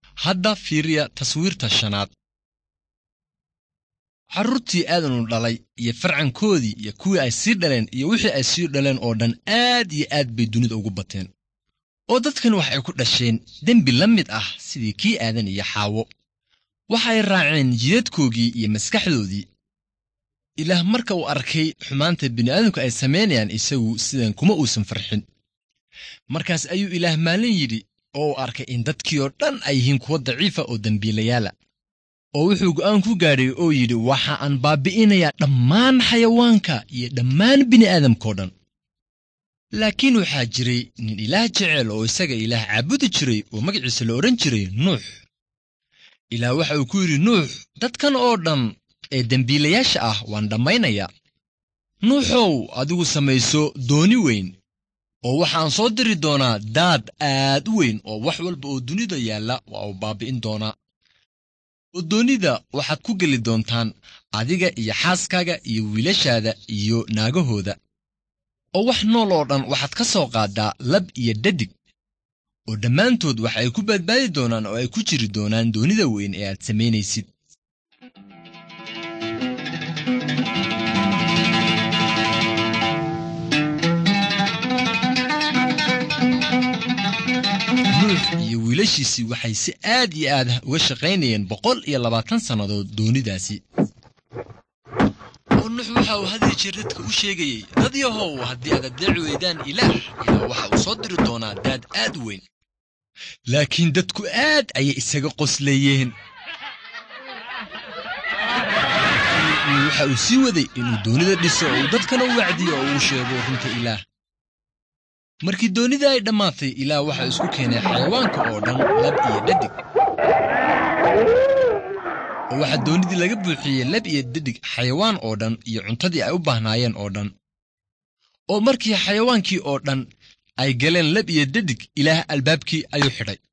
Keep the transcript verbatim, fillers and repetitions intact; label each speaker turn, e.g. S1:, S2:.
S1: hadda fiiriya taswiirta shanaad. Carruurtii aadanu dhalay iyo farcankoodii iyo kuwii ay sii dhaleen iyo wixii ay sii dhaleen oo dhan aad iyo aad bay dunida ugu bateen. oo dadkan waxay ku dhasheen dembi la mid ah sidii kii aadan iyo xaawo. waxay raaceen jidadkoogii iyo maskaxdoodii. ilaah marka uu arkay xumaanta bini'aadamku ay samaynayaan isagu sidan kuma uusan farxin. markaas ayuu ilaah maalin yidhi oo uu arkay in dadkii oo dhan ay yihiin kuwa daciifa oo dembiilayaala. oo wuxuu go'aan ku gaadhay oo yidhi waxa aan baabi'inayaa dhammaan xayawaanka iyo dhammaan bini'aadamkoo dhan. laakiin waxaa jiray nin ilaah jecel oo isaga ilaah caabudi jiray oo magaciisa la odhan jiray nuux. ilaah waxa uu ku yidhi nuux, dadkan oo dhan ee dembiilayaasha ah waan dhammaynayaa. nuuxow, adigu samayso dooni weyn, oo waxaan soo diri doonaa daad aad u weyn oo wax walba oo dunida yaalla waa uu baabi'in doonaa. oo doonida waxaad ku geli doontaan adiga iyo xaaskaaga iyo wiilashaada iyo naagahooda. oo wax nool oo dhan waxaad ka soo qaaddaa lab iyo dhadig. oo dhammaantood waxa ay ku badbaadi doonaan oo ay ku jiri doonaan doonida weyn ee aad samaynaysid. nuux iyo wiilashiisii waxay si aad iyo aad uga shaqaynayeen boqol iyo labaatan sannadood doonidaasi. oo nuux waxa uu hadii jeer dadka u sheegayey, dad yahow, haddii aad adeeci weydaan ilaah, ilaah waxa uu soo diri doonaa daad aad u weyn. laakiin dadku aad ayay isaga qosleeyeen. waxa uu sii waday inuu doonida dhiso oo uu dadkana u wacdiyo oo uu sheego runta ilaah. markii doonida ay dhammaatay, ilaah waxa isku keenay xayawaanka oo dhan lab iyo dhadig. oo waxa doonidii laga buuxiyey lab iyo dhadig xayawaan oo dhan iyo cuntadii ay u baahnaayeen oo dhan. oo markii xayawaankii oo dhan ay galeen lab iyo dhadig, ilaah albaabkii ayuu xidhay.